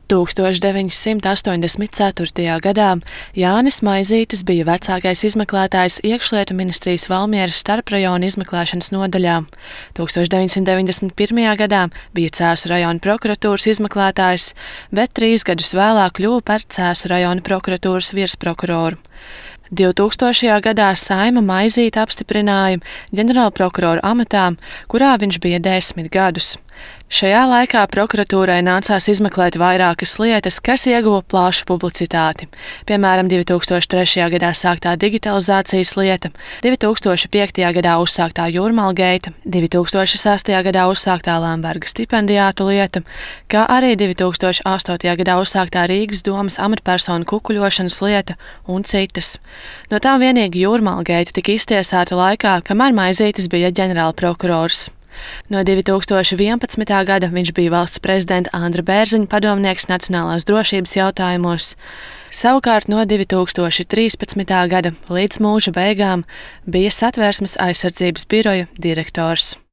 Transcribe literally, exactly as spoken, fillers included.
tūkstoš deviņsimt astoņdesmit ceturtajā gadā Jānis Maizītis bija vecākais izmeklētājs Iekšlietu ministrijas Valmieras starprajona izmeklēšanas nodaļā. tūkstoš deviņsimt deviņdesmit pirmajā gadā bija Cēsu rajona prokuratūras izmeklētājs, bet trīs gadus vēlāk kļuva par Cēsu rajona prokuratūras virsprokuroru. divtūkstošajā gadā Saeima Maizīti apstiprināja ģenerālprokurora amatā, kurā viņš bija desmit gadus. Šajā laikā prokuratūrai nācās izmeklēt vairākas lietas, kas ieguva plašu publicitāti. Piemēram, divtūkstoš trešajā gadā sāktā digitalizācijas lieta, divtūkstoš piektajā gadā uzsāktā Jūrmālgeita, divtūkstoš sestajā gadā uzsāktā Lemberga stipendijātu lieta, kā arī divtūkstoš astotajā gadā uzsāktā Rīgas domas amatpersonu kukuļošanas lieta un citas. No tām vienīgi Jūrmālgeita tika iztiesāta laikā, kamēr Maizītis bija ģenerālprokurors. No divtūkstoš vienpadsmitā gada viņš bija valsts prezidenta Andra Bērziņa padomnieks nacionālās drošības jautājumos. Savukārt no divtūkstoš trīspadsmitā gada līdz mūža beigām bija Satversmes aizsardzības biroja direktors.